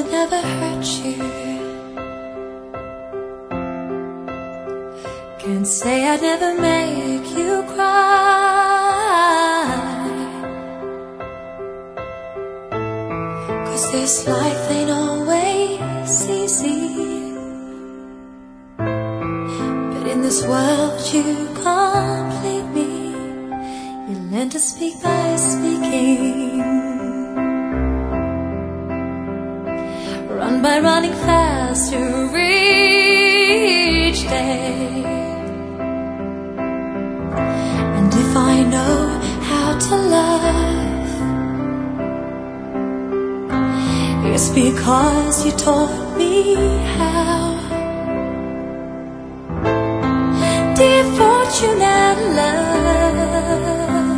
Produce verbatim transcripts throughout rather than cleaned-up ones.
I'll never hurt you. Can't say I'd never make you cry, 'cause this life ain't always easy. But in this world you complete me. You learn to speak by speaking, run by running fast to reach day. And if I know how to love, it's because you taught me how. Dear fortune and love,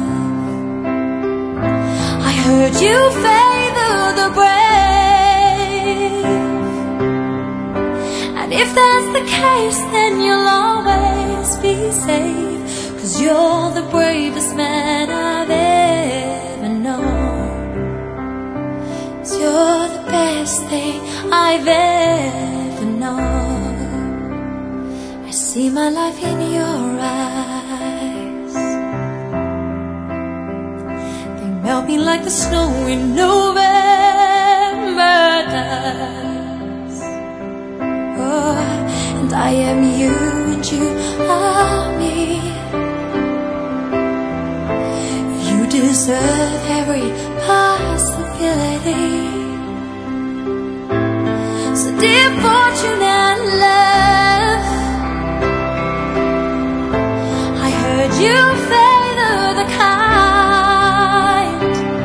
I heard you favor the brave. And if that's the case, then you'll always be safe, 'cause you're the bravest man I've ever known. 'Cause you're the best thing I've ever known. I see my life in your eyes. They melt me like the snow in November nights. Oh, and I am you and you are me. You deserve every possibility. So dear fortune and love, I heard you favor the kind.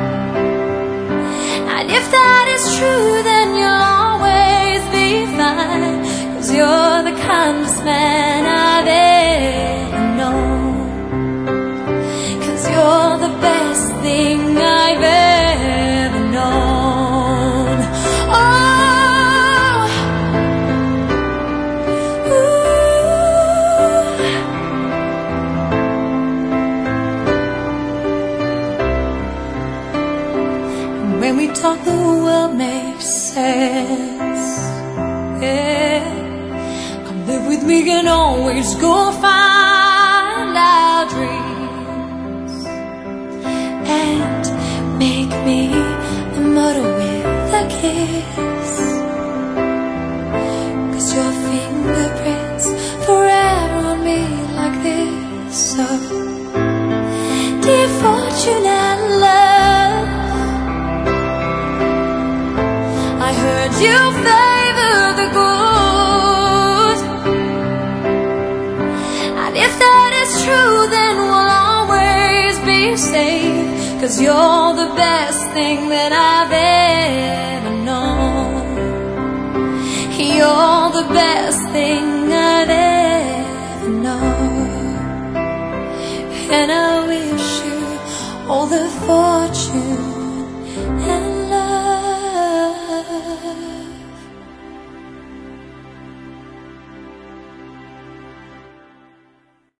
And if that is true, then you'll always be fine, 'cause you're the kindest man I've ever known. 'Cause you're the best thing I've ever known. Oh, ooh. And when we talk, the world makes sense. Yeah, come live with me and always go find our dreams, and make me immortal with a kiss. 'Cause your fingerprints forever on me like this. So dear fortune and love, I heard you favor the good. And if that is true, then we'll always be safe, 'cause you're the best thing that I've ever known. You're the best thing I've ever known. And I wish you all the fortune